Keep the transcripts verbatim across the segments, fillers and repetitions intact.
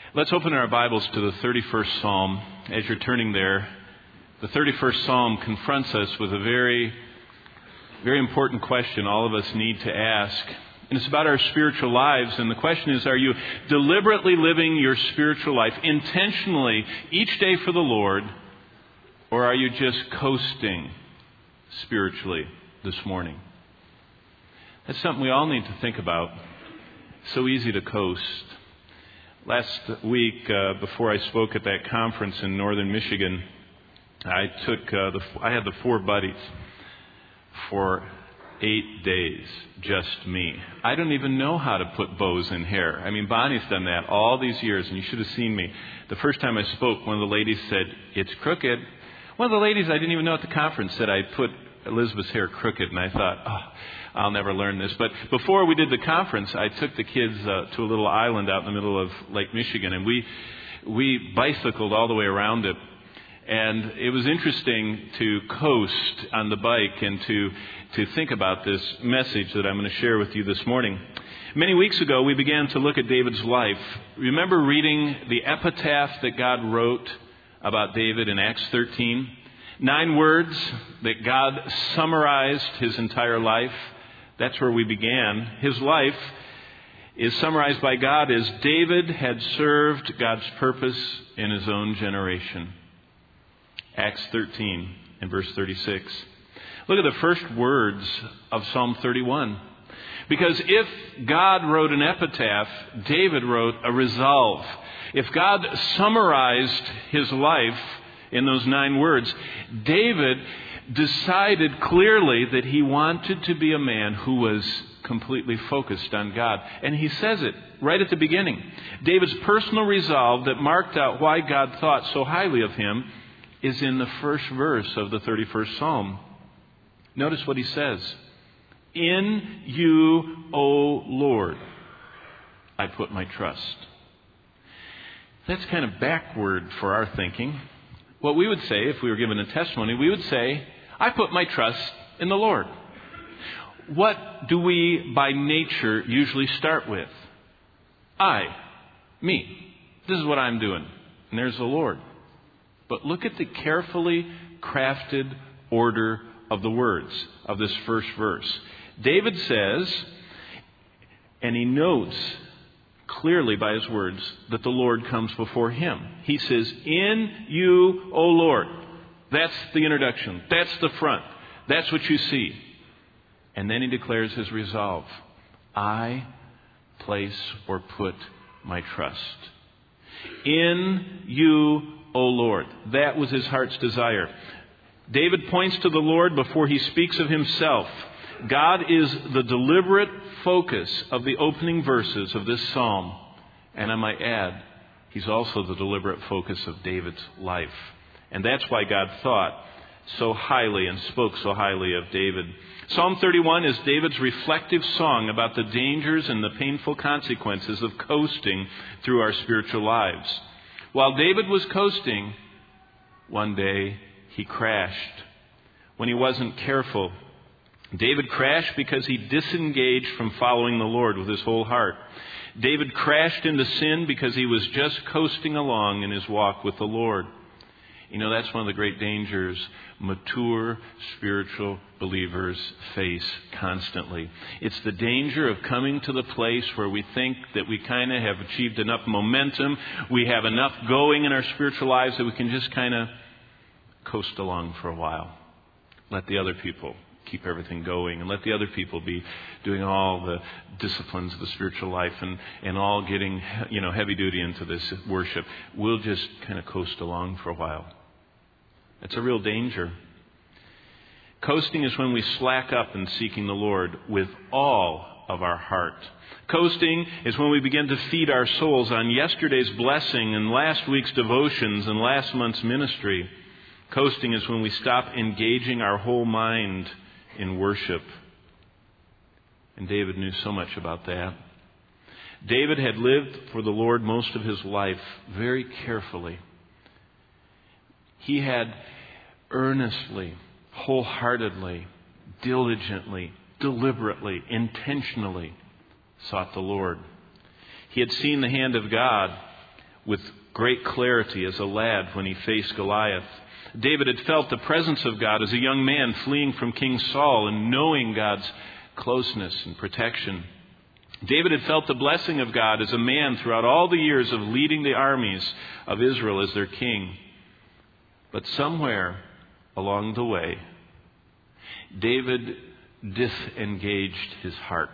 Let's open our Bibles to the thirty-first Psalm. As you're turning there, the thirty-first Psalm confronts us with a very, very important question all of us need to ask. And it's about our spiritual lives. And the question is, are you deliberately living your spiritual life intentionally each day for the Lord, or are you just coasting spiritually this morning? That's something we all need to think about. It's so easy to coast. Last week, uh, before I spoke at that conference in northern Michigan, I took uh, the I had the four buddies for eight days, just me. I don't even know how to put bows in hair. I mean, Bonnie's done that all these years, and you should have seen me. The first time I spoke, one of the ladies said, "It's crooked." One of the ladies I didn't even know at the conference said I put Elizabeth's hair crooked, and I thought, oh, I'll never learn this. But before we did the conference, I took the kids uh, to a little island out in the middle of Lake Michigan, and we we bicycled all the way around it. And it was interesting to coast on the bike and to, to think about this message that I'm going to share with you this morning. Many weeks ago, we began to look at David's life. Remember reading the epitaph that God wrote about David in Acts thirteen? Nine words that God summarized his entire life. That's where we began. His life is summarized by God as David had served God's purpose in his own generation. Acts thirteen and verse thirty-six. Look at the first words of Psalm thirty-one. Because if God wrote an epitaph, David wrote a resolve. If God summarized his life in those nine words, David decided clearly that he wanted to be a man who was completely focused on God. And he says it right at the beginning. David's personal resolve that marked out why God thought so highly of him is in the first verse of the thirty-first Psalm. Notice what he says. In you, O Lord, I put my trust. That's kind of backward for our thinking. What we would say, if we were given a testimony, we would say, I put my trust in the Lord. What do we, by nature, usually start with? I, me. This is what I'm doing. And there's the Lord. But look at the carefully crafted order of the words of this first verse. David says, and he notes clearly by his words that the Lord comes before him. He says, in you, O Lord. That's the introduction. That's the front. That's what you see. And then he declares his resolve. I place or put my trust. In you, O Lord. That was his heart's desire. David points to the Lord before he speaks of himself. God is the deliberate focus of the opening verses of this psalm. And I might add, he's also the deliberate focus of David's life. And that's why God thought so highly and spoke so highly of David. Psalm thirty-one is David's reflective song about the dangers and the painful consequences of coasting through our spiritual lives. While David was coasting, one day he crashed when he wasn't careful. David crashed because he disengaged from following the Lord with his whole heart. David crashed into sin because he was just coasting along in his walk with the Lord. You know, that's one of the great dangers mature spiritual believers face constantly. It's the danger of coming to the place where we think that we kind of have achieved enough momentum, we have enough going in our spiritual lives that we can just kind of coast along for a while. Let the other people keep everything going and let the other people be doing all the disciplines of the spiritual life and, and all getting, you know, heavy duty into this worship. We'll just kind of coast along for a while. It's a real danger. Coasting is when we slack up in seeking the Lord with all of our heart. Coasting is when we begin to feed our souls on yesterday's blessing and last week's devotions and last month's ministry. Coasting is when we stop engaging our whole mind in worship. And David knew so much about that. David had lived for the Lord most of his life very carefully. He had earnestly, wholeheartedly, diligently, deliberately, intentionally sought the Lord. He had seen the hand of God with great clarity as a lad when he faced Goliath. David had felt the presence of God as a young man fleeing from King Saul and knowing God's closeness and protection. David had felt the blessing of God as a man throughout all the years of leading the armies of Israel as their king. But somewhere along the way, David disengaged his heart.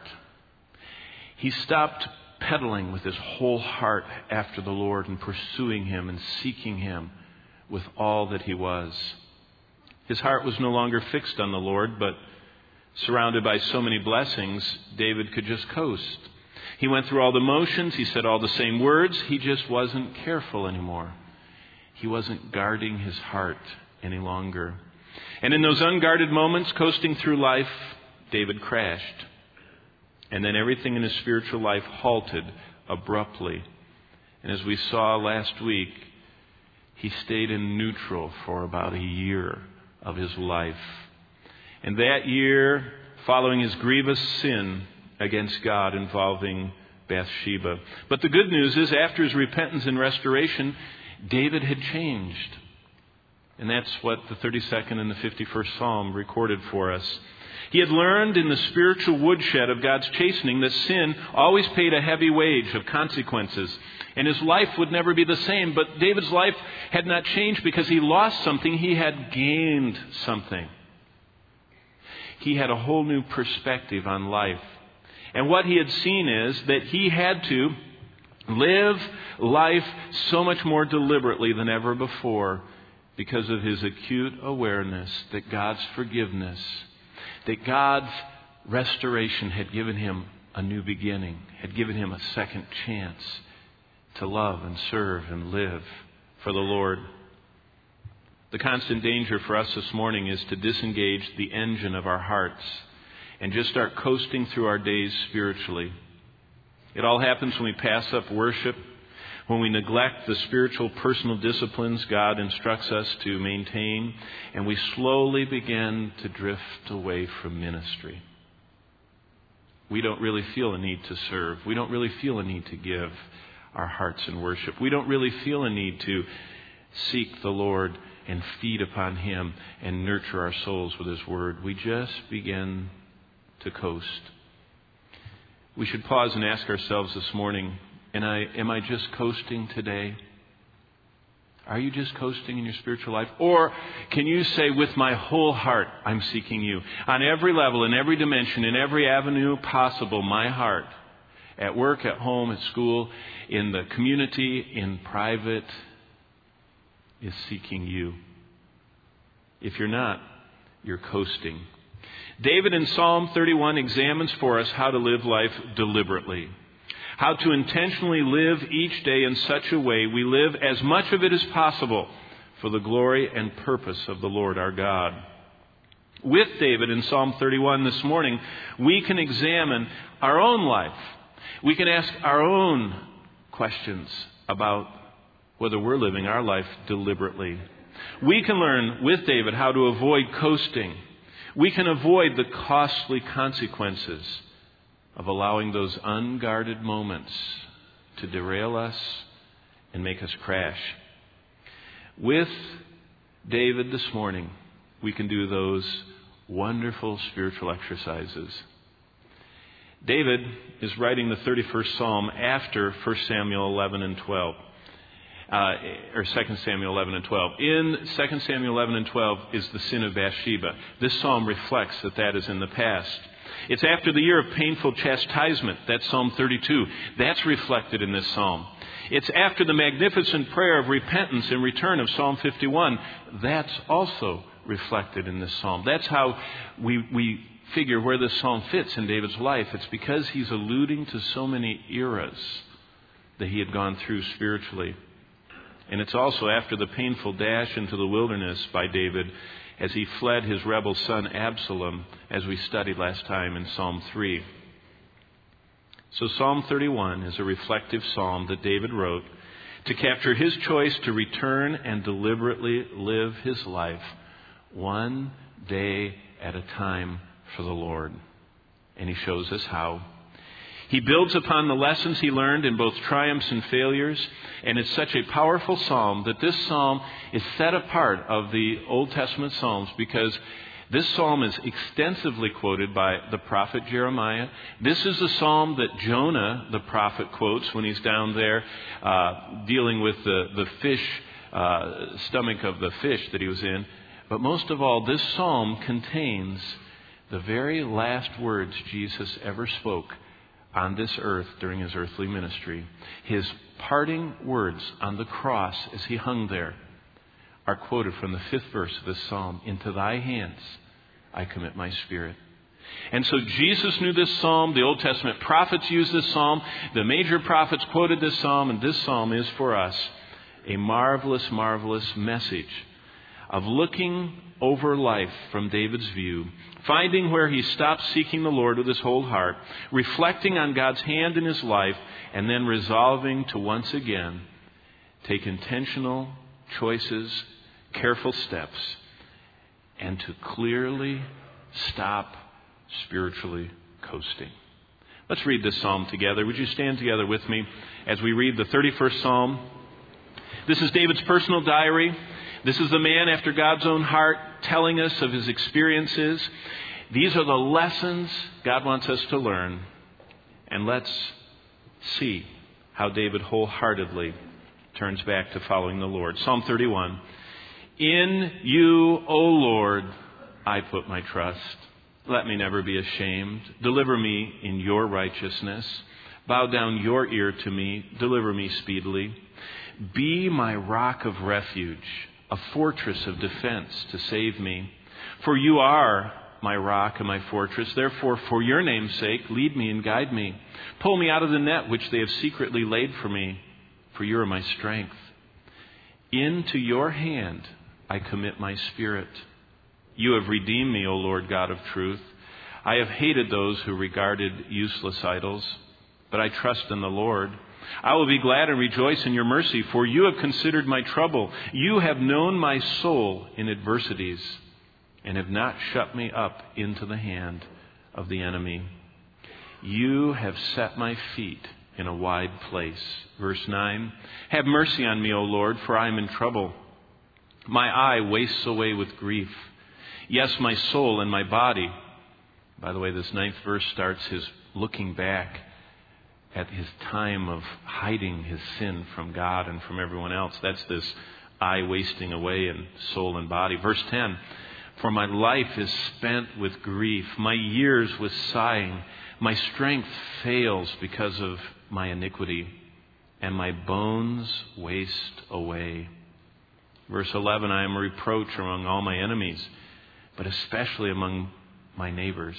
He stopped pedaling with his whole heart after the Lord and pursuing Him and seeking Him with all that he was. His heart was no longer fixed on the Lord, but surrounded by so many blessings, David could just coast. He went through all the motions. He said all the same words. He just wasn't careful anymore. He wasn't guarding his heart any longer. And in those unguarded moments, coasting through life, David crashed. And then everything in his spiritual life halted abruptly. And as we saw last week, he stayed in neutral for about a year of his life. And that year, following his grievous sin against God involving Bathsheba. But the good news is, after his repentance and restoration, David had changed. And that's what the thirty-second and the fifty-first Psalm recorded for us. He had learned in the spiritual woodshed of God's chastening that sin always paid a heavy wage of consequences. And his life would never be the same. But David's life had not changed because he lost something. He had gained something. He had a whole new perspective on life. And what he had seen is that he had to live life so much more deliberately than ever before because of his acute awareness that God's forgiveness, that God's restoration had given him a new beginning, had given him a second chance to love and serve and live for the Lord. The constant danger for us this morning is to disengage the engine of our hearts and just start coasting through our days spiritually. It all happens when we pass up worship, when we neglect the spiritual personal disciplines God instructs us to maintain, and we slowly begin to drift away from ministry. We don't really feel a need to serve. We don't really feel a need to give our hearts in worship. We don't really feel a need to seek the Lord and feed upon Him and nurture our souls with His Word. We just begin to coast. We should pause and ask ourselves this morning, am I, am I just coasting today? Are you just coasting in your spiritual life? Or can you say, with my whole heart, I'm seeking You? On every level, in every dimension, in every avenue possible, my heart, at work, at home, at school, in the community, in private, is seeking You. If you're not, you're coasting. David in Psalm thirty-one examines for us how to live life deliberately. How to intentionally live each day in such a way we live as much of it as possible for the glory and purpose of the Lord our God. With David in Psalm thirty-one this morning, we can examine our own life. We can ask our own questions about whether we're living our life deliberately. We can learn with David how to avoid coasting. We can avoid the costly consequences of allowing those unguarded moments to derail us and make us crash. With David this morning, we can do those wonderful spiritual exercises. David is writing the thirty-first Psalm after First Samuel eleven and twelve. Uh, or Second Samuel eleven and twelve. In Second Samuel eleven and twelve is the sin of Bathsheba. This psalm reflects that that is in the past. It's after the year of painful chastisement. That's Psalm thirty-two. That's reflected in this psalm. It's after the magnificent prayer of repentance and return of Psalm fifty-one. That's also reflected in this psalm. That's how we, we figure where this psalm fits in David's life. It's because he's alluding to so many eras that he had gone through spiritually. And it's also after the painful dash into the wilderness by David as he fled his rebel son Absalom, as we studied last time in Psalm three. So Psalm thirty-one is a reflective psalm that David wrote to capture his choice to return and deliberately live his life one day at a time for the Lord. And he shows us how. He builds upon the lessons he learned in both triumphs and failures, and it's such a powerful psalm that this psalm is set apart of the Old Testament psalms because this psalm is extensively quoted by the prophet Jeremiah. This is the psalm that Jonah, the prophet, quotes when he's down there uh, dealing with the, the fish, uh, stomach of the fish that he was in. But most of all, this psalm contains the very last words Jesus ever spoke on this earth during his earthly ministry. His parting words on the cross as he hung there are quoted from the fifth verse of this psalm. Into thy hands I commit my spirit. And so Jesus knew this psalm. The Old Testament prophets used this psalm. The major prophets quoted this psalm. And this psalm is for us a marvelous, marvelous message of looking over life from David's view, finding where he stopped seeking the Lord with his whole heart, reflecting on God's hand in his life, and then resolving to once again take intentional choices, careful steps, and to clearly stop spiritually coasting. Let's read this psalm together. Would you stand together with me as we read the thirty-first psalm? This is David's personal diary. This is the man after God's own heart telling us of his experiences. These are the lessons God wants us to learn. And let's see how David wholeheartedly turns back to following the Lord. Psalm thirty-one. In you, O Lord, I put my trust. Let me never be ashamed. Deliver me in your righteousness. Bow down your ear to me. Deliver me speedily. Be my rock of refuge, a fortress of defense to save me. For you are my rock and my fortress. Therefore, for your name's sake, lead me and guide me. Pull me out of the net which they have secretly laid for me, for you are my strength. Into your hand I commit my spirit. You have redeemed me, O Lord God of truth. I have hated those who regarded useless idols, but I trust in the Lord. I will be glad and rejoice in your mercy, for you have considered my trouble. You have known my soul in adversities and have not shut me up into the hand of the enemy. You have set my feet in a wide place. Verse nine, have mercy on me, O Lord, for I am in trouble. My eye wastes away with grief. Yes, my soul and my body. By the way, this ninth verse starts his looking back at his time of hiding his sin from God and from everyone else. That's this eye wasting away in soul and body. Verse ten, for my life is spent with grief, my years with sighing. My strength fails because of my iniquity, and my bones waste away. Verse eleven, I am a reproach among all my enemies, but especially among my neighbors,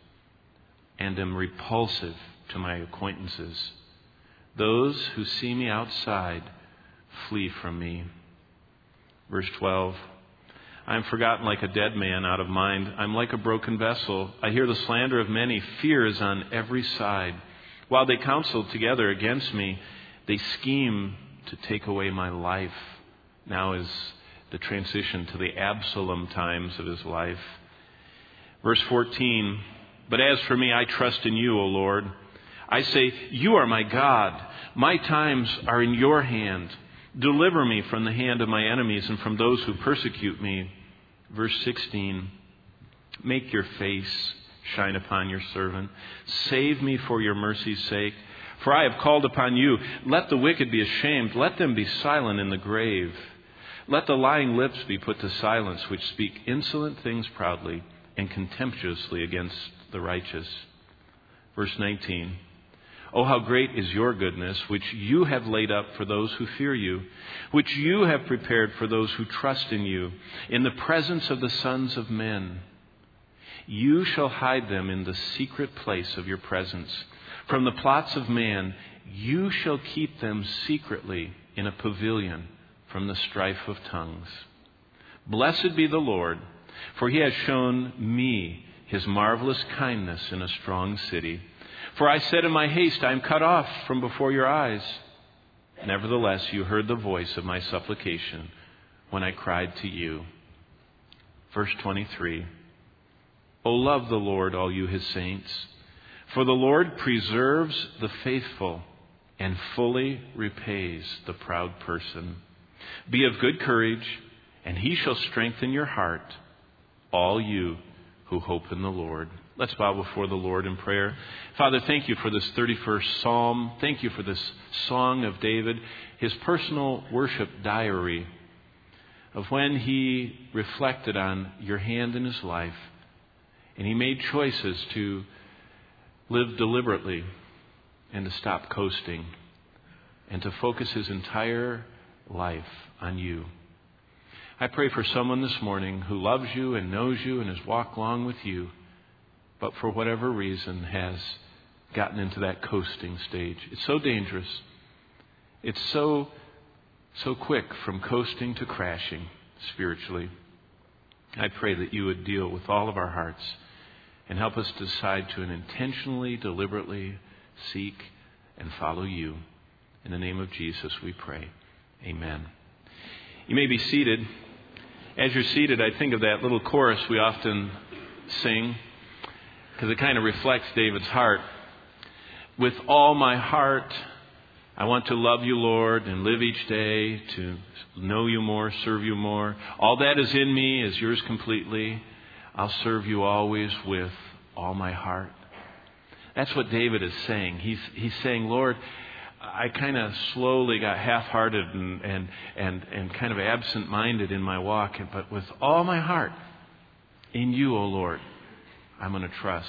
and am repulsive to my acquaintances. Those who see me outside flee from me. Verse twelve, I am forgotten like a dead man out of mind. I'm like a broken vessel. I hear the slander of many. Fear is on every side. While they counsel together against me, they scheme to take away my life. Now is the transition to the Absalom times of his life. Verse fourteen, but as for me, I trust in you, O Lord. I say, you are my God. My times are in your hand. Deliver me from the hand of my enemies and from those who persecute me. Verse sixteen, make your face shine upon your servant. Save me for your mercy's sake. For I have called upon you. Let the wicked be ashamed. Let them be silent in the grave. Let the lying lips be put to silence, which speak insolent things proudly and contemptuously against the righteous. Verse nineteen, oh, how great is your goodness, which you have laid up for those who fear you, which you have prepared for those who trust in you, in the presence of the sons of men. You shall hide them in the secret place of your presence. From the plots of man, you shall keep them secretly in a pavilion from the strife of tongues. Blessed be the Lord, for he has shown me his marvelous kindness in a strong city. For I said in my haste, I am cut off from before your eyes. Nevertheless, you heard the voice of my supplication when I cried to you. Verse twenty-three, O love the Lord, all you his saints, For the Lord preserves the faithful and fully repays the proud person. Be of good courage, and he shall strengthen your heart, all you who hope in the Lord. Let's bow before the Lord in prayer. Father, thank you for this thirty-first Psalm. Thank you for this song of David, his personal worship diary of when he reflected on your hand in his life, and he made choices to live deliberately and to stop coasting and to focus his entire life on you. I pray for someone this morning who loves you and knows you and has walked long with you, but for whatever reason has gotten into that coasting stage. It's so dangerous. It's so, so quick from coasting to crashing spiritually. I pray that you would deal with all of our hearts and help us decide to intentionally, deliberately seek and follow you. In the name of Jesus we pray. Amen. You may be seated. As you're seated, I think of that little chorus we often sing because it kind of reflects David's heart. With all my heart, I want to love you, Lord, and live each day to know you more, serve you more. All that is in me is yours completely. I'll serve you always with all my heart. That's what David is saying. He's he's saying, Lord, I kind of slowly got half-hearted and, and, and, and kind of absent-minded in my walk, but with all my heart, in you, O Lord, I'm going to trust.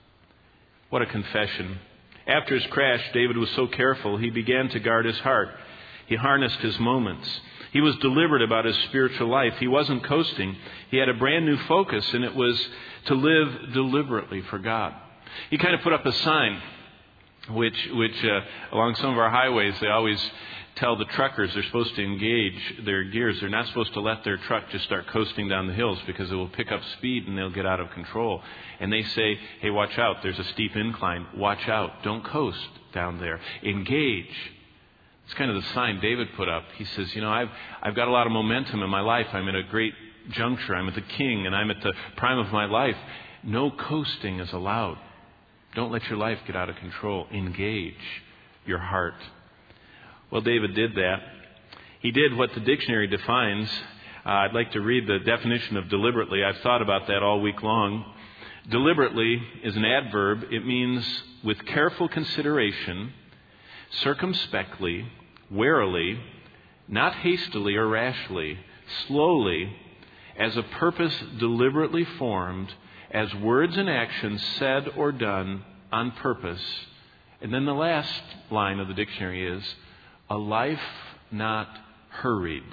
What a confession. After his crash, David was so careful, he began to guard his heart. He harnessed his moments. He was deliberate about his spiritual life. He wasn't coasting. He had a brand new focus, and it was to live deliberately for God. He kind of put up a sign, which, which uh, along some of our highways, they always tell the truckers they're supposed to engage their gears. They're not supposed to let their truck just start coasting down the hills because it will pick up speed and they'll get out of control. And they say, hey, watch out. There's a steep incline. Watch out. Don't coast down there. Engage. It's kind of the sign David put up. He says, you know, I've I've got a lot of momentum in my life. I'm at a great juncture. I'm at the king, and I'm at the prime of my life. No coasting is allowed. Don't let your life get out of control. Engage your heart. Well, David did that. He did what the dictionary defines. Uh, I'd like to read the definition of deliberately. I've thought about that all week long. Deliberately is an adverb. It means with careful consideration, circumspectly, warily, not hastily or rashly, slowly, as a purpose deliberately formed, as words and actions said or done on purpose. And then the last line of the dictionary is, a life not hurried.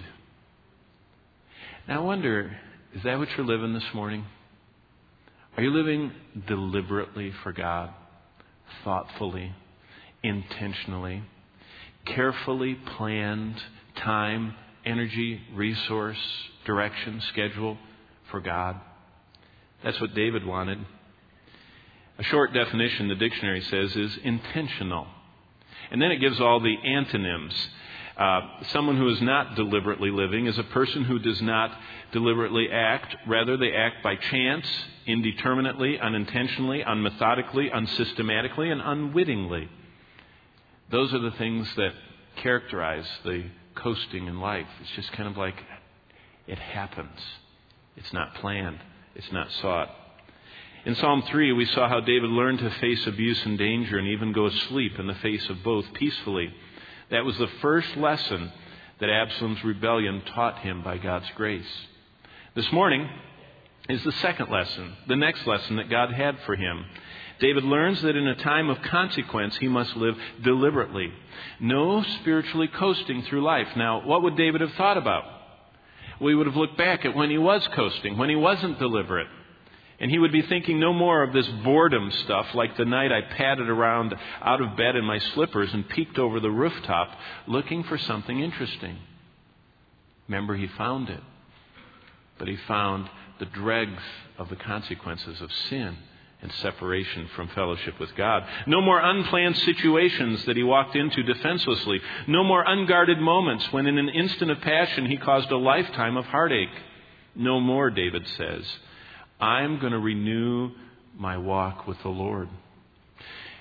Now I wonder, is that what you're living this morning? Are you living deliberately for God, thoughtfully, intentionally, carefully planned time, energy, resource, direction, schedule for God? That's what David wanted. A short definition the dictionary says is intentional. And then it gives all the antonyms. Uh, someone who is not deliberately living is a person who does not deliberately act. Rather, they act by chance, indeterminately, unintentionally, unmethodically, unsystematically, and unwittingly. Those are the things that characterize the coasting in life. It's just kind of like it happens. It's not planned. It's not sought. In Psalm three, we saw how David learned to face abuse and danger and even go asleep in the face of both peacefully. That was the first lesson that Absalom's rebellion taught him by God's grace. This morning is the second lesson, the next lesson that God had for him. David learns that in a time of consequence, he must live deliberately. No spiritually coasting through life. Now, what would David have thought about? We would have looked back at when he was coasting, when he wasn't deliberate. And he would be thinking no more of this boredom stuff like the night I padded around out of bed in my slippers and peeked over the rooftop looking for something interesting. Remember, he found it. But he found the dregs of the consequences of sin and separation from fellowship with God. No more unplanned situations that he walked into defenselessly. No more unguarded moments when in an instant of passion he caused a lifetime of heartache. No more, David says. I'm going to renew my walk with the Lord.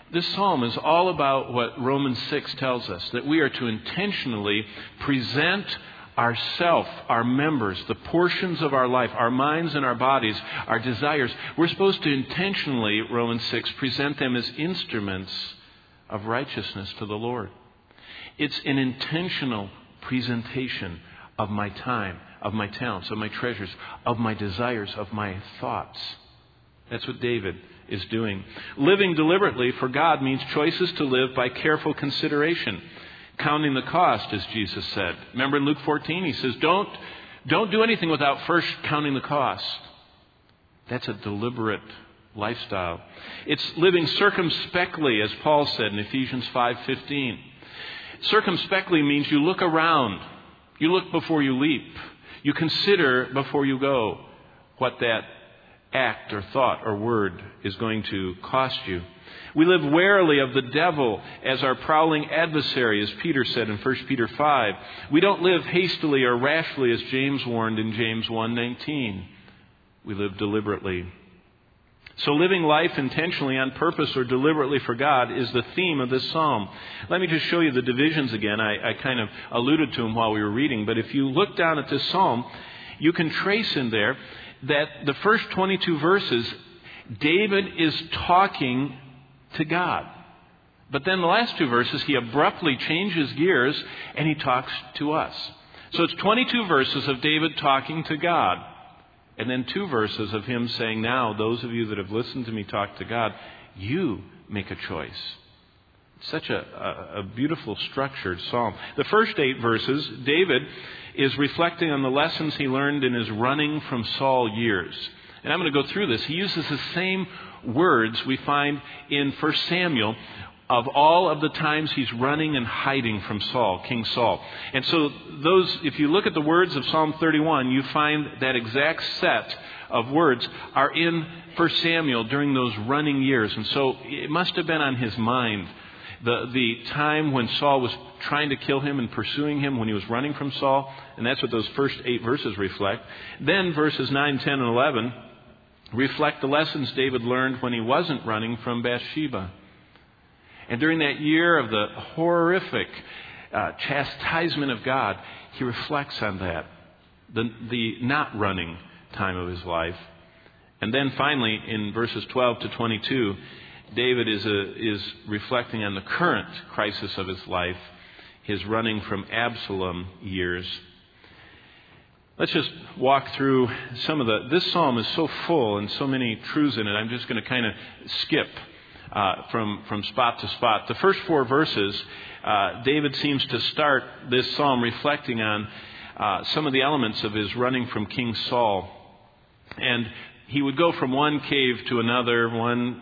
This psalm is all about what Romans six tells us, that we are to intentionally present ourself, our members, the portions of our life, our minds and our bodies, our desires. We're supposed to intentionally, Romans six, present them as instruments of righteousness to the Lord. It's an intentional presentation of my time, of my talents, of my treasures, of my desires, of my thoughts. That's what David is doing. Living deliberately for God means choices to live by careful consideration. Counting the cost, as Jesus said. Remember in Luke fourteen, he says, don't, don't do anything without first counting the cost. That's a deliberate lifestyle. It's living circumspectly, as Paul said in Ephesians five fifteen. Circumspectly means you look around. You look before you leap. You consider before you go what that act or thought or word is going to cost you. We live warily of the devil as our prowling adversary, as Peter said in First Peter five. We don't live hastily or rashly, as James warned in James one nineteen. We live deliberately. So living life intentionally, on purpose, or deliberately for God is the theme of this psalm. Let me just show you the divisions again. I, I kind of alluded to them while we were reading. But if you look down at this psalm, you can trace in there that the first twenty-two verses, David is talking to God. But then the last two verses, he abruptly changes gears and he talks to us. So it's twenty-two verses of David talking to God. And then two verses of him saying, now, those of you that have listened to me talk to God, you make a choice. It's such a, a, a beautiful, structured psalm. The first eight verses, David is reflecting on the lessons he learned in his running from Saul years. And I'm going to go through this. He uses the same words we find in First Samuel of all of the times he's running and hiding from Saul, King Saul. And so those, if you look at the words of Psalm thirty-one, you find that exact set of words are in First Samuel during those running years. And so it must have been on his mind. The, the time when Saul was trying to kill him and pursuing him when he was running from Saul. And that's what those first eight verses reflect. Then verses nine, ten, and eleven reflect the lessons David learned when he wasn't running from Bathsheba. And during that year of the horrific uh, chastisement of God, he reflects on that, the, the not running time of his life. And then finally, in verses twelve to twenty-two, David is, a, is reflecting on the current crisis of his life, his running from Absalom years. Let's just walk through some of the... This psalm is so full and so many truths in it, I'm just going to kind of skip uh, from, from spot to spot. The first four verses, uh, David seems to start this psalm reflecting on uh, some of the elements of his running from King Saul. And he would go from one cave to another, one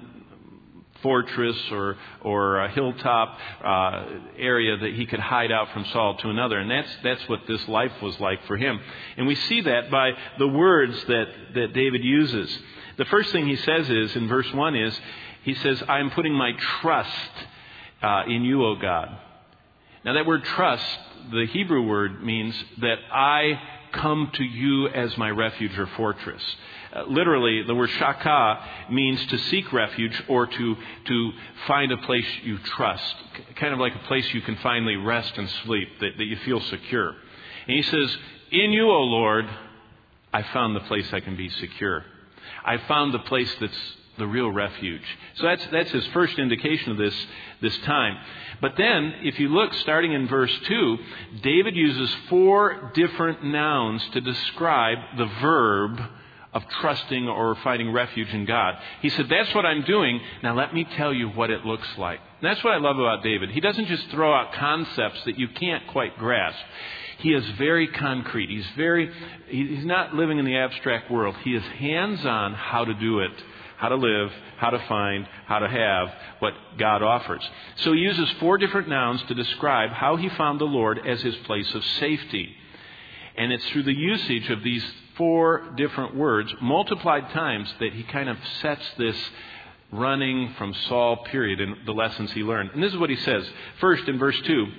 fortress or or a hilltop uh, area that he could hide out from Saul to another. And that's that's what this life was like for him. And we see that by the words that, that David uses. The first thing he says is, in verse one is, he says, I am putting my trust uh, in you, O God. Now that word trust, the Hebrew word means that I come to you as my refuge or fortress. Uh, literally, the word shaka means to seek refuge or to, to find a place you trust. Kind of like a place you can finally rest and sleep, that, that you feel secure. And he says, in you, O Lord, I found the place I can be secure. I found the place that's the real refuge. So that's that's his first indication of this, this time. But then, if you look, starting in verse two, David uses four different nouns to describe the verb of trusting or finding refuge in God. He said, that's what I'm doing. Now let me tell you what it looks like. And that's what I love about David. He doesn't just throw out concepts that you can't quite grasp. He is very concrete. He's very, he's not living in the abstract world. He is hands-on how to do it, how to live, how to find, how to have what God offers. So he uses four different nouns to describe how he found the Lord as his place of safety. And it's through the usage of these four different words, multiplied times, that he kind of sets this running from Saul period in the lessons he learned. And this is what he says. First, in verse two,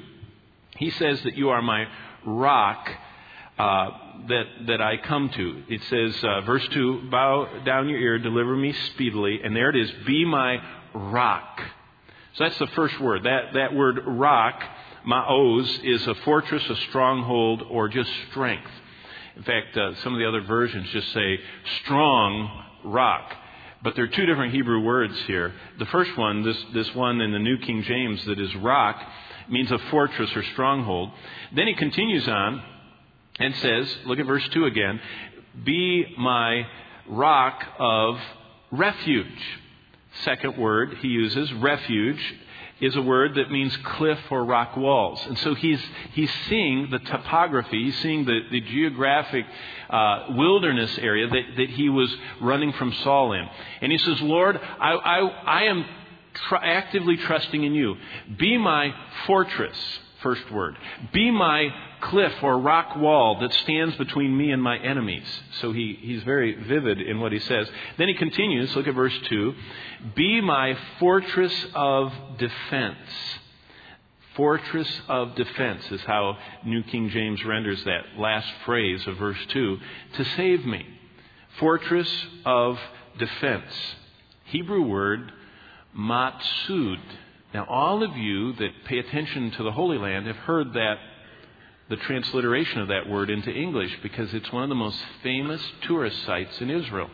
he says that you are my rock uh, that that I come to. It says, uh, verse two, bow down your ear, deliver me speedily. And there it is, be my rock. So that's the first word. That, that word rock, ma'oz, is a fortress, a stronghold, or just strength. In fact, uh, some of the other versions just say strong rock. But there are two different Hebrew words here. The first one, this, this one in the New King James that is rock, means a fortress or stronghold. Then he continues on and says, look at verse two again, be my rock of refuge. Second word he uses, refuge, is a word that means cliff or rock walls. And so he's he's seeing the topography, he's seeing the, the geographic uh, wilderness area that, that he was running from Saul in. And he says, Lord, I, I, I am tr- actively trusting in you. Be my fortress, first word. Be my cliff or rock wall that stands between me and my enemies. So he, he's very vivid in what he says. Then he continues, look at verse two. Be my fortress of defense. Fortress of defense is how New King James renders that last phrase of verse two. To save me. Fortress of defense. Hebrew word matsud. Now all of you that pay attention to the Holy Land have heard that the transliteration of that word into English because it's one of the most famous tourist sites in Israel.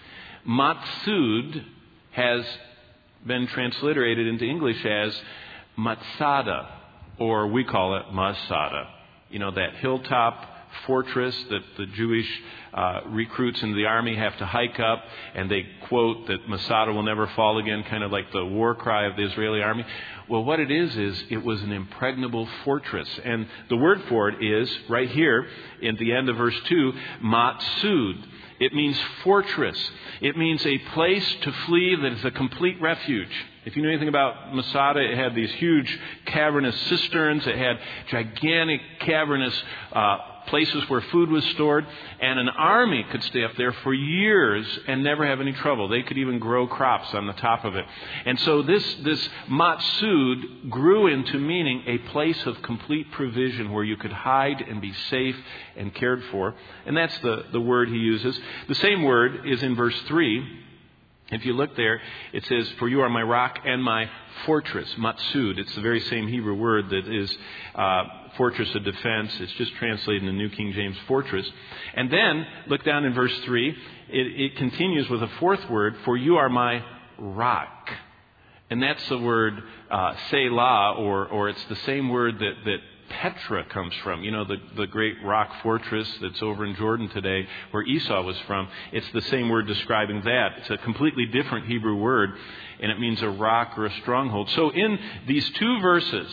Matsud has been transliterated into English as Matsada, or we call it Masada. You know, that hilltop fortress that the Jewish uh, recruits into the army have to hike up, and they quote that Masada will never fall again, kind of like the war cry of the Israeli army. Well, what it is, is it was an impregnable fortress. And the word for it is, right here, at the end of verse two, Matsud. It means fortress. It means a place to flee that is a complete refuge. If you know anything about Masada, it had these huge cavernous cisterns. It had gigantic cavernous uh, places where food was stored. And an army could stay up there for years and never have any trouble. They could even grow crops on the top of it. And so this, this Matsud grew into meaning a place of complete provision where you could hide and be safe and cared for. And that's the, the word he uses. The same word is in verse three. If you look there, it says, for you are my rock and my fortress, matsud. It's the very same Hebrew word that is uh, fortress of defense. It's just translated in the New King James fortress. And then, look down in verse three, it, it continues with a fourth word, for you are my rock. And that's the word uh, Selah, or, or it's the same word that, that Petra comes from. You know, the, the great rock fortress that's over in Jordan today where Esau was from. It's the same word describing that. It's a completely different Hebrew word, and it means a rock or a stronghold. So in these two verses,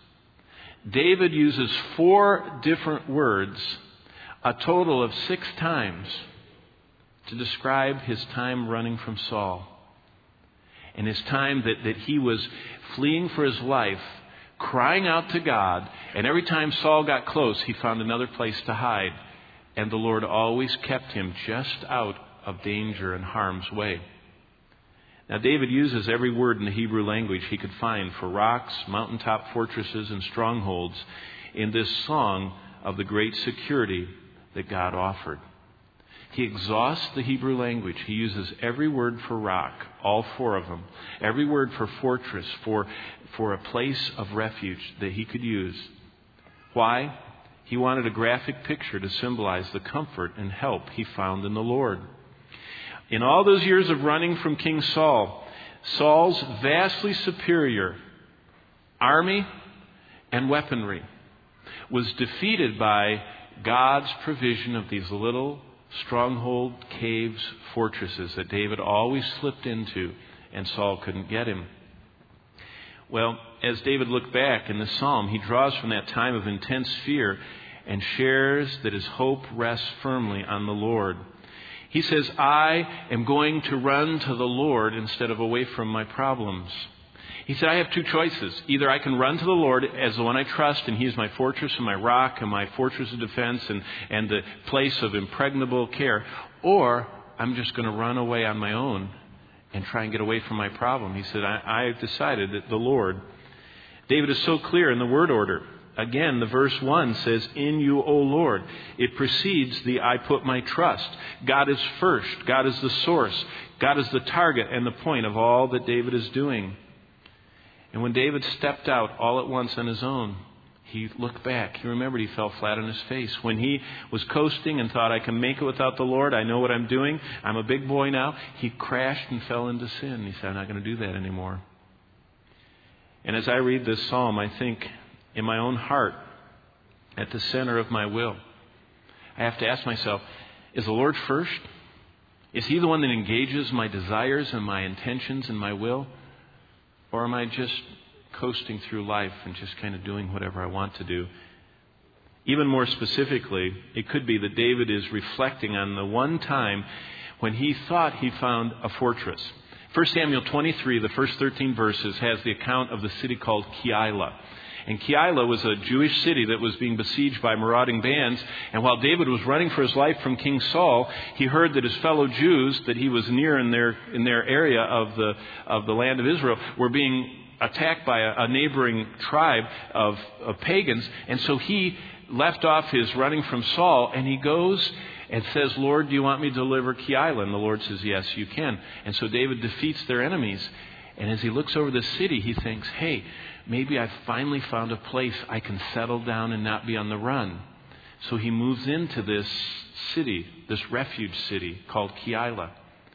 David uses four different words, a total of six times, to describe his time running from Saul. And his time that, that he was fleeing for his life, crying out to God, and every time Saul got close, he found another place to hide. And the Lord always kept him just out of danger and harm's way. Now, David uses every word in the Hebrew language he could find for rocks, mountaintop fortresses, and strongholds in this song of the great security that God offered. He exhausts the Hebrew language. He uses every word for rock, all four of them. Every word for fortress, for, for a place of refuge that he could use. Why? He wanted a graphic picture to symbolize the comfort and help he found in the Lord. In all those years of running from King Saul, Saul's vastly superior army and weaponry was defeated by God's provision of these little stronghold caves, fortresses that David always slipped into, and Saul couldn't get him. Well, as David looked back in the psalm, he draws from that time of intense fear and shares that his hope rests firmly on the Lord. He says, I am going to run to the Lord instead of away from my problems. He said, I have two choices. Either I can run to the Lord as the one I trust, and He is my fortress and my rock and my fortress of defense and, and the place of impregnable care, or I'm just going to run away on my own and try and get away from my problem. He said, I, I've decided that the Lord. David is so clear in the word order. Again, the verse one says, in you, O Lord. It precedes the I put my trust. God is first. God is the source. God is the target and the point of all that David is doing. And when David stepped out all at once on his own, he looked back. He remembered he fell flat on his face. When he was coasting and thought, I can make it without the Lord. I know what I'm doing. I'm a big boy now. He crashed and fell into sin. He said, I'm not going to do that anymore. And as I read this psalm, I think in my own heart, at the center of my will, I have to ask myself, is the Lord first? Is He the one that engages my desires and my intentions and my will? Or am I just coasting through life and just kind of doing whatever I want to do? Even more specifically, it could be that David is reflecting on the one time when he thought he found a fortress. First Samuel twenty-three, the first thirteen verses, has the account of the city called Keilah. And Keilah was a Jewish city that was being besieged by marauding bands. And while David was running for his life from King Saul, he heard that his fellow Jews that he was near in their in their area of the of the land of Israel were being attacked by a, a neighboring tribe of, of pagans. And so he left off his running from Saul, and he goes and says, Lord, do you want me to deliver Keilah? And the Lord says, yes, you can. And so David defeats their enemies. And as he looks over the city, he thinks, hey, maybe I've finally found a place I can settle down and not be on the run. So he moves into this city, this refuge city called Keilah.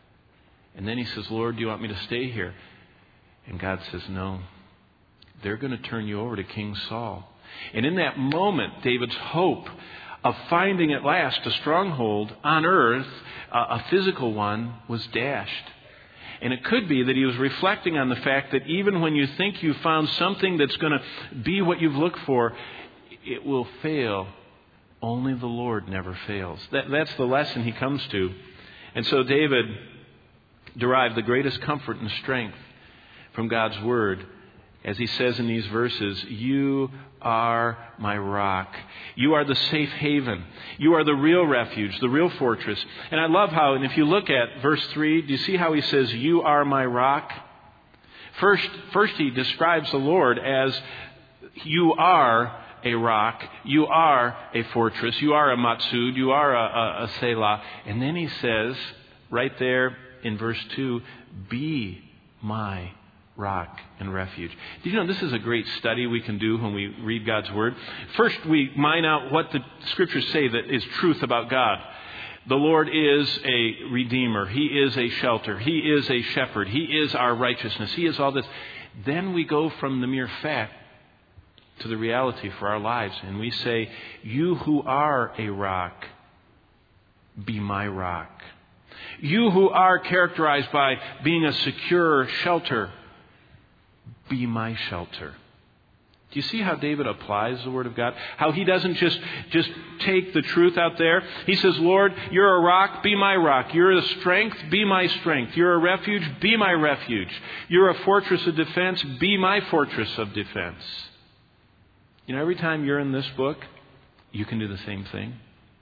And then he says, Lord, do you want me to stay here? And God says, no. They're going to turn you over to King Saul. And in that moment, David's hope of finding at last a stronghold on earth, a physical one, was dashed. And it could be that he was reflecting on the fact that even when you think you've found something that's going to be what you've looked for, it will fail. Only the Lord never fails. That, that's the lesson he comes to. And so David derived the greatest comfort and strength from God's Word. As he says in these verses, you are my rock. You are the safe haven. You are the real refuge, the real fortress. And I love how, and if you look at verse three, do you see how he says, you are my rock? First, first he describes the Lord as you are a rock. You are a fortress. You are a matsud. You are a, a, a selah. And then he says, right there in verse two, be my rock and refuge. Did you know this is a great study we can do when we read God's Word? First, we mine out what the Scriptures say that is truth about God. The Lord is a redeemer. He is a shelter. He is a shepherd. He is our righteousness. He is all this. Then we go from the mere fact to the reality for our lives. And we say, you who are a rock, be my rock. You who are characterized by being a secure shelter, be my shelter. Do you see how David applies the Word of God? How he doesn't just, just take the truth out there. He says, Lord, you're a rock, be my rock. You're a strength, be my strength. You're a refuge, be my refuge. You're a fortress of defense, be my fortress of defense. You know, every time you're in this book, you can do the same thing.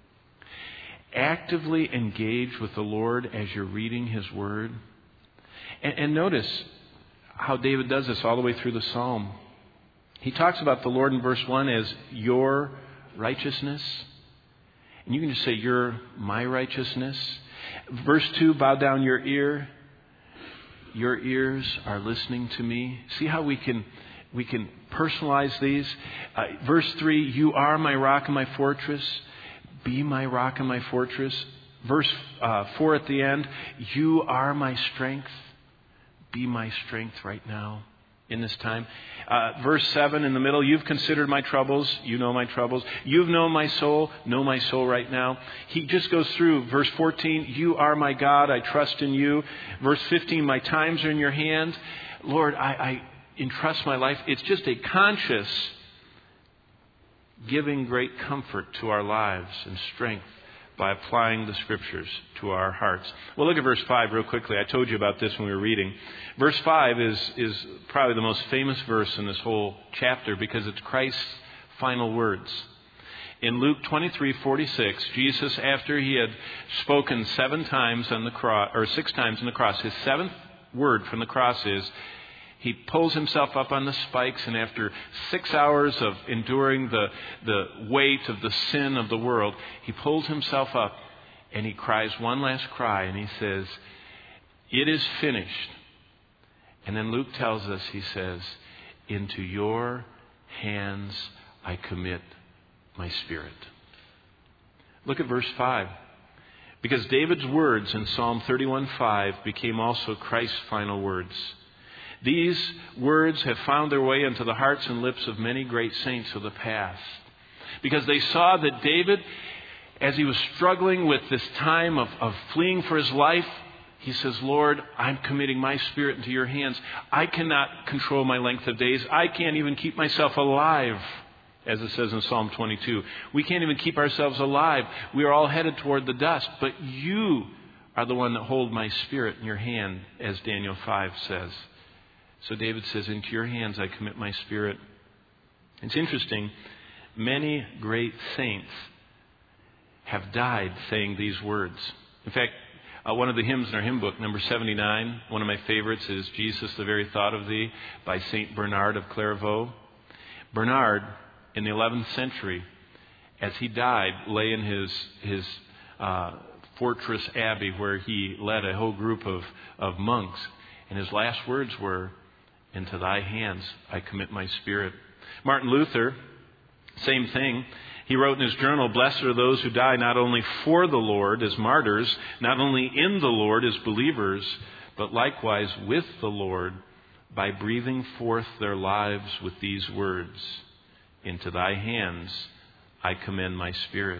Actively engage with the Lord as you're reading His Word. And, and notice how David does this all the way through the psalm. He talks about the Lord in verse one as your righteousness. And you can just say, you're my righteousness. Verse two, bow down your ear. Your ears are listening to me. See how we can we can personalize these? Uh, verse three, you are my rock and my fortress. Be my rock and my fortress. Verse uh, four at the end, you are my strength. Be my strength right now in this time. Uh, verse seven in the middle, you've considered my troubles. You know my troubles. You've known my soul. Know my soul right now. He just goes through verse fourteen, you are my God. I trust in you. Verse fifteen, my times are in your hand. Lord, I, I entrust my life. It's just a conscious giving great comfort to our lives and strength by applying the Scriptures to our hearts. Well, look at verse five real quickly. I told you about this when we were reading. Verse five is, is probably the most famous verse in this whole chapter because it's Christ's final words. In Luke twenty-three forty-six, Jesus, after He had spoken seven times on the cross, or six times on the cross, His seventh word from the cross is, He pulls Himself up on the spikes, and after six hours of enduring the, the weight of the sin of the world, He pulls Himself up and He cries one last cry, and He says, it is finished. And then Luke tells us, He says, into your hands I commit my spirit. Look at verse five. Because David's words in Psalm thirty-one five became also Christ's final words. These words have found their way into the hearts and lips of many great saints of the past. Because they saw that David, as he was struggling with this time of, of fleeing for his life, he says, Lord, I'm committing my spirit into your hands. I cannot control my length of days. I can't even keep myself alive, as it says in Psalm twenty-two. We can't even keep ourselves alive. We are all headed toward the dust. But you are the one that hold my spirit in your hand, as Daniel five says. So David says, into your hands I commit my spirit. It's interesting. Many great saints have died saying these words. In fact, uh, one of the hymns in our hymn book, number seventy-nine, one of my favorites is Jesus, the Very Thought of Thee, by Saint Bernard of Clairvaux. Bernard, in the eleventh century, as he died, lay in his his uh, fortress abbey where he led a whole group of, of monks. And his last words were, into thy hands I commit my spirit. Martin Luther, same thing. He wrote in his journal, blessed are those who die not only for the Lord as martyrs, not only in the Lord as believers, but likewise with the Lord by breathing forth their lives with these words, into thy hands I commend my spirit.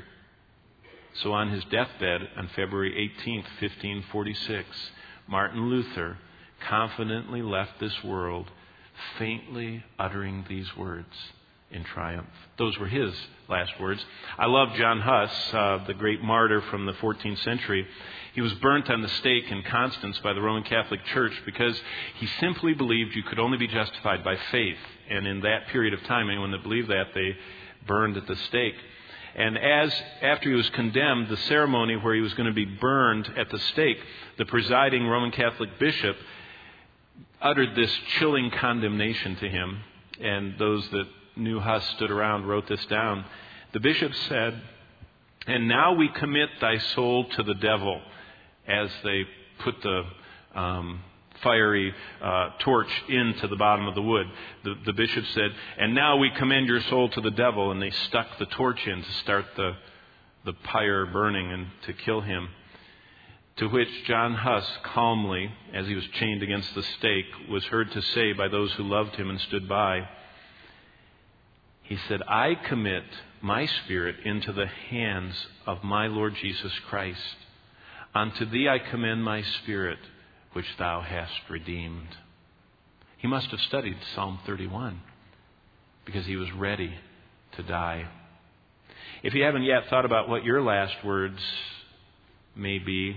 So on his deathbed on February eighteenth, fifteen forty-six, Martin Luther confidently left this world, faintly uttering these words in triumph. Those were his last words. I love John Huss, uh, the great martyr from the fourteenth century. He was burnt on the stake in Constance by the Roman Catholic Church because he simply believed you could only be justified by faith. And in that period of time, anyone that believed that, they burned at the stake. And as after he was condemned, the ceremony where he was going to be burned at the stake, the presiding Roman Catholic bishop uttered this chilling condemnation to him. And those that knew Huss stood around, wrote this down. The bishop said, and now we commit thy soul to the devil, as they put the um, fiery uh, torch into the bottom of the wood. The, the bishop said, and now we commend your soul to the devil, and they stuck the torch in to start the, the pyre burning and to kill him. To which John Huss calmly, as he was chained against the stake, was heard to say by those who loved him and stood by, he said, I commit my spirit into the hands of my Lord Jesus Christ. Unto thee I commend my spirit, which thou hast redeemed. He must have studied Psalm thirty-one because he was ready to die. If you haven't yet thought about what your last words may be,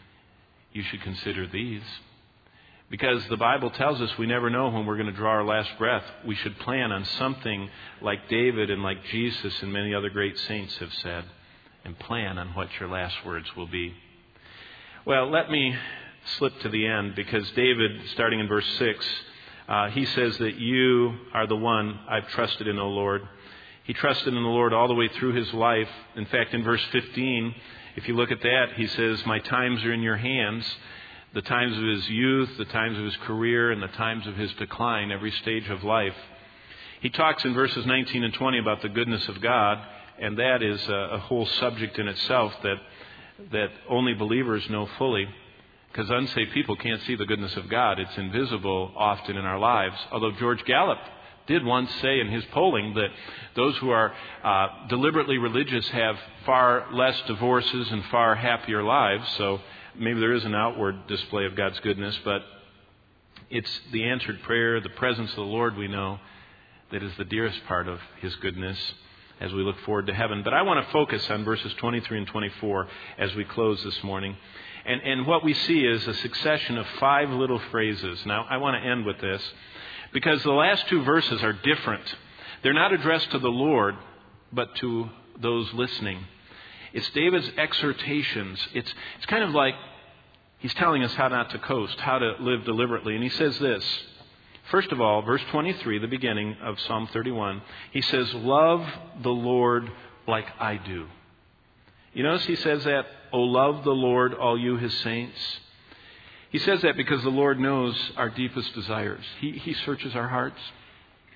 you should consider these. Because the Bible tells us we never know when we're going to draw our last breath. We should plan on something like David and like Jesus and many other great saints have said. And plan on what your last words will be. Well, let me slip to the end, because David, starting in verse six, uh, he says that you are the one I've trusted in, O Lord. He trusted in the Lord all the way through his life. In fact, in verse fifteen, if you look at that, he says, my times are in your hands. The times of his youth, the times of his career, and the times of his decline, every stage of life. He talks in verses nineteen and twenty about the goodness of God, and that is a, a whole subject in itself that that only believers know fully, because unsaved people can't see the goodness of God. It's invisible often in our lives. Although George Gallup did once say in his polling that those who are uh, deliberately religious have far less divorces and far happier lives. So maybe there is an outward display of God's goodness, but it's the answered prayer, the presence of the Lord we know, that is the dearest part of his goodness as we look forward to heaven. But I want to focus on verses twenty-three and twenty-four as we close this morning. And, and what we see is a succession of five little phrases. Now, I want to end with this, because the last two verses are different. They're not addressed to the Lord, but to those listening. It's David's exhortations. It's, it's kind of like he's telling us how not to coast, how to live deliberately. And he says this. First of all, verse twenty-three, the beginning of Psalm thirty-one, he says, love the Lord like I do. You notice he says that, O love the Lord, all you his saints. He says that because the Lord knows our deepest desires. He, he searches our hearts.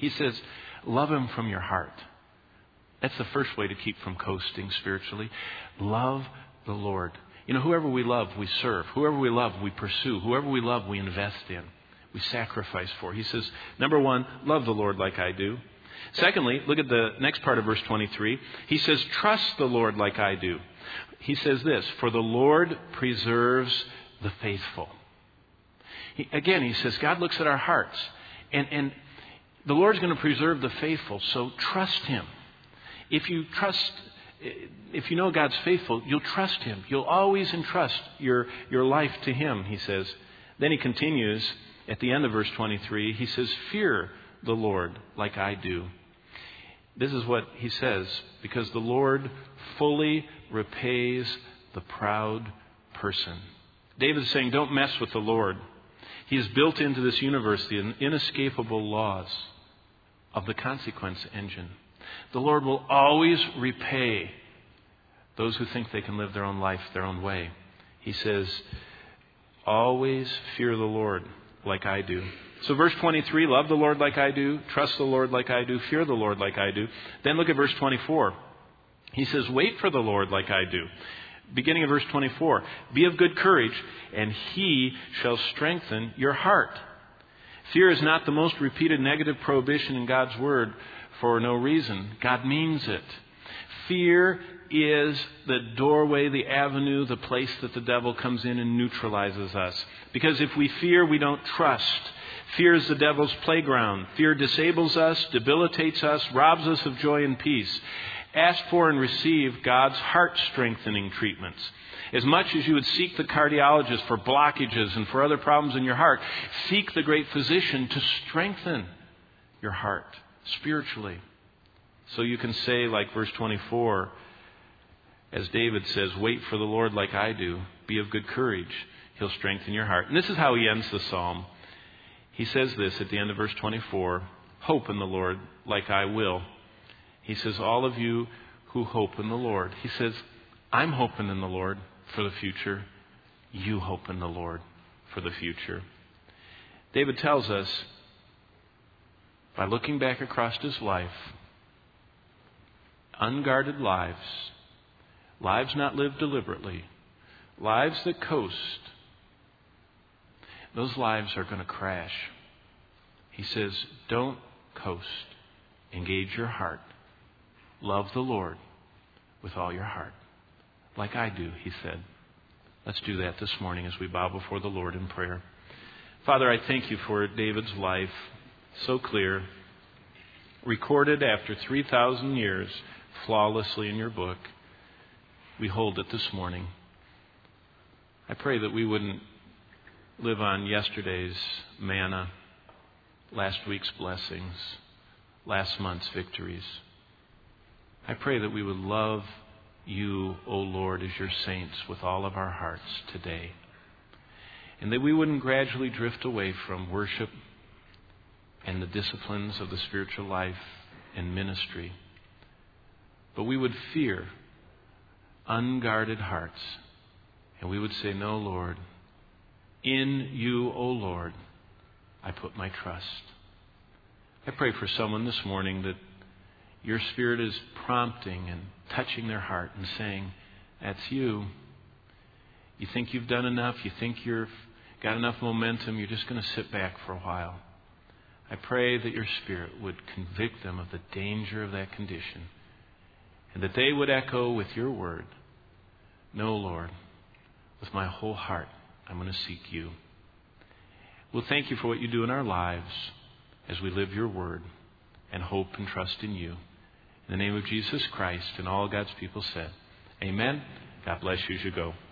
He says, love Him from your heart. That's the first way to keep from coasting spiritually. Love the Lord. You know, whoever we love, we serve. Whoever we love, we pursue. Whoever we love, we invest in. We sacrifice for. He says, number one, love the Lord like I do. Secondly, look at the next part of verse twenty-three. He says, trust the Lord like I do. He says this, for the Lord preserves the faithful. He, again, he says, God looks at our hearts. And, and the Lord's going to preserve the faithful, so trust Him. If you trust, if you know God's faithful, you'll trust Him. You'll always entrust your, your life to Him, he says. Then he continues at the end of verse twenty-three. He says, fear the Lord like I do. This is what he says, because the Lord fully repays the proud person. David is saying, don't mess with the Lord. He has built into this universe the inescapable laws of the consequence engine. The Lord will always repay those who think they can live their own life their own way. He says, always fear the Lord like I do. So verse twenty-three, love the Lord like I do, trust the Lord like I do, fear the Lord like I do. Then look at verse twenty-four. He says, wait for the Lord like I do. Beginning of verse twenty-four, be of good courage, and He shall strengthen your heart. Fear is not the most repeated negative prohibition in God's Word for no reason. God means it. Fear is the doorway, the avenue, the place that the devil comes in and neutralizes us. Because if we fear, we don't trust. Fear is the devil's playground. Fear disables us, debilitates us, robs us of joy and peace. Ask for and receive God's heart-strengthening treatments. As much as you would seek the cardiologist for blockages and for other problems in your heart, seek the great physician to strengthen your heart spiritually. So you can say, like verse twenty-four, as David says, wait for the Lord like I do. Be of good courage. He'll strengthen your heart. And this is how he ends the psalm. He says this at the end of verse twenty-four, hope in the Lord like I will. He says, all of you who hope in the Lord. He says, I'm hoping in the Lord for the future. You hope in the Lord for the future. David tells us, by looking back across his life, unguarded lives, lives not lived deliberately, lives that coast, those lives are going to crash. He says, don't coast. Engage your heart. Love the Lord with all your heart. Like I do, he said. Let's do that this morning as we bow before the Lord in prayer. Father, I thank you for David's life, so clear, recorded after three thousand years flawlessly in your book. We hold it this morning. I pray that we wouldn't live on yesterday's manna, last week's blessings, last month's victories. I pray that we would love you, O Lord, as your saints with all of our hearts today. And that we wouldn't gradually drift away from worship and the disciplines of the spiritual life and ministry. But we would fear unguarded hearts. And we would say, no, Lord, in you, O Lord, I put my trust. I pray for someone this morning that your Spirit is prompting and touching their heart and saying, that's you. You think you've done enough. You think you've got enough momentum. You're just going to sit back for a while. I pray that your Spirit would convict them of the danger of that condition and that they would echo with your word, no, Lord, with my whole heart, I'm going to seek you. We'll thank you for what you do in our lives as we live your word and hope and trust in you. In the name of Jesus Christ and all God's people said, amen. God bless you as you go.